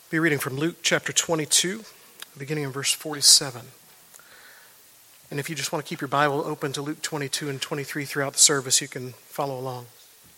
Be reading from Luke chapter 22, beginning in verse 47. And if you just want to keep your Bible open to Luke 22 and 23 throughout the service, you can follow along.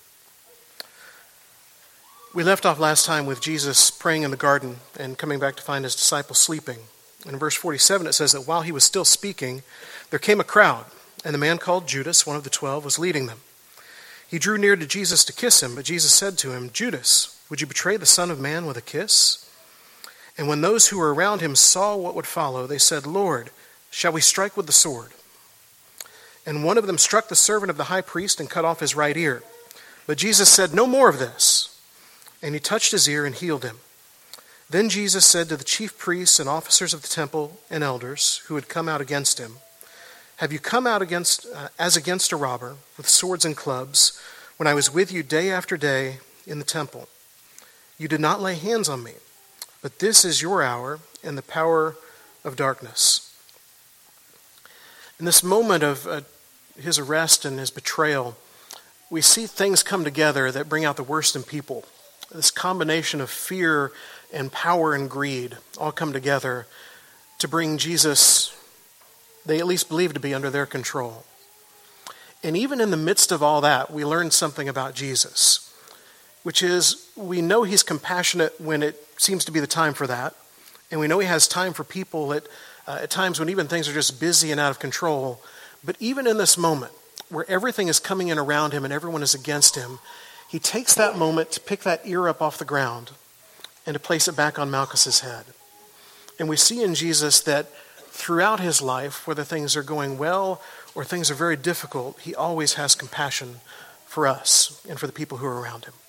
We left off last time with Jesus praying in the garden and coming back to find his disciples sleeping. And in verse 47 it says that while he was still speaking, there came a crowd, and the man called Judas, one of the 12, was leading them. He drew near to Jesus to kiss him, but Jesus said to him, "Judas, would you betray the Son of Man with a kiss?" And when those who were around him saw what would follow, they said, "Lord, shall we strike with the sword?" And one of them struck the servant of the high priest and cut off his right ear. But Jesus said, "No more of this." And he touched his ear and healed him. Then Jesus said to the chief priests and officers of the temple and elders who had come out against him, "Have you come out as against a robber with swords and clubs when I was with you day after day in the temple? You did not lay hands on me, but this is your hour and the power of darkness." In this moment of his arrest and his betrayal, we see things come together that bring out the worst in people. This combination of fear and power and greed all come together to bring Jesus, they at least believe to be under their control. And even in the midst of all that, we learn something about Jesus, which is we know he's compassionate when it seems to be the time for that. And we know he has time for people at times when even things are just busy and out of control. But even in this moment where everything is coming in around him and everyone is against him, he takes that moment to pick that ear up off the ground and to place it back on Malchus's head. And we see in Jesus that throughout his life, whether things are going well or things are very difficult, he always has compassion for us and for the people who are around him.